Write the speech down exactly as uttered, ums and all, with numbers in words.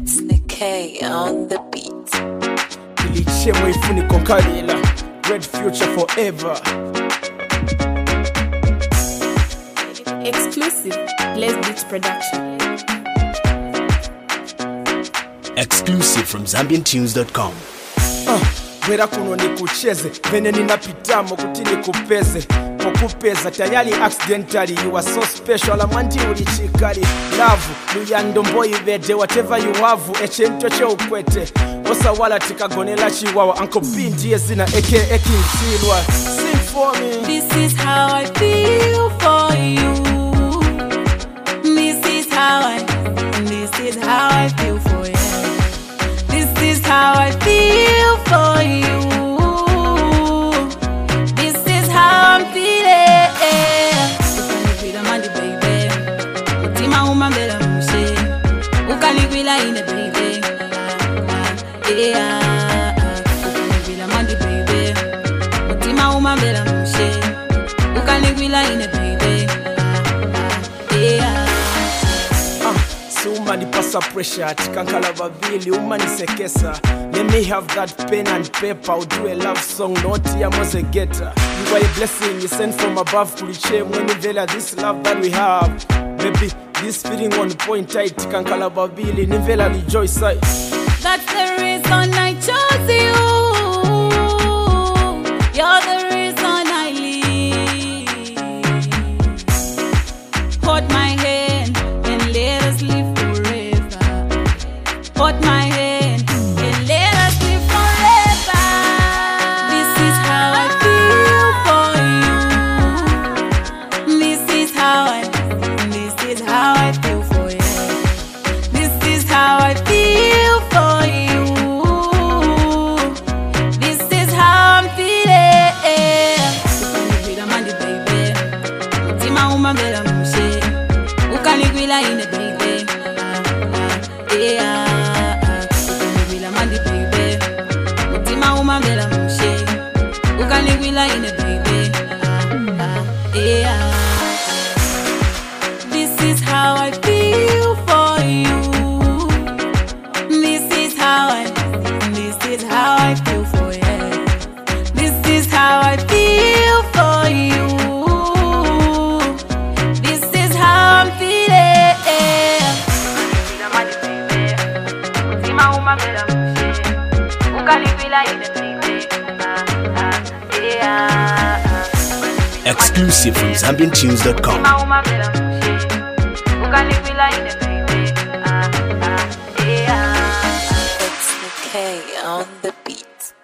It's the K on the beat. Ilichemo ifuniko kalila, red future forever. Exclusive, Les Beats Production. Exclusive from Zambian Tunes dot com. Uh, Wera kuno ni kucheze, vene ninapitamo kuti nikupeze. Mokupeza tayali accidentally, you are so special, amanti ulichikali. Love, luyando mboyi vede, whatever you have, echento che ukwete. Osa wala tikagonela chiwawa, Uncle B ndiye zina aka King Silwa. Sing for me. This is how I feel for you. This is how I, this is how I feel for you. This is how I feel for you. This is how I'm feeling. Ukanigwila mandi baby, utima umambela mshe. Ukanigwila ine baby, yeah. Ukanigwila mandi baby, utima umambela mshe. Ukanigwila ine baby, yeah. Uma ni pasa pressure, tikankala vavili, uma ni sekesa. Let me have that pen and paper, I'll do a love song, not ya mose getter. You are a blessing, you sent from above, kuliche, when you vela this love that we have. Baby, this feeling on point tight, tikankala vavili, ni vela rejoice. That's the reason I chose you. You're the reason I live. Hold my hand and let us live. Hold my hand and let us live forever. This is how I feel for you. This is how I, this is how I feel for you. This is how I feel for you. This is how I'm feeling. Ukanigwila mandi baby, utima umambela mshe. Ukanigwila ine baby, yeah. Ukanigwila ine baby, yeah. This is how I feel for you. This is how I, this is how I feel for you. This is how I feel for you. This is how I'm feeling. Ukanigwila mandi baby, utima umambela mshe. Ukanigwila ine baby. Exclusive from Zambian Tunes dot com. It's the K on the beat.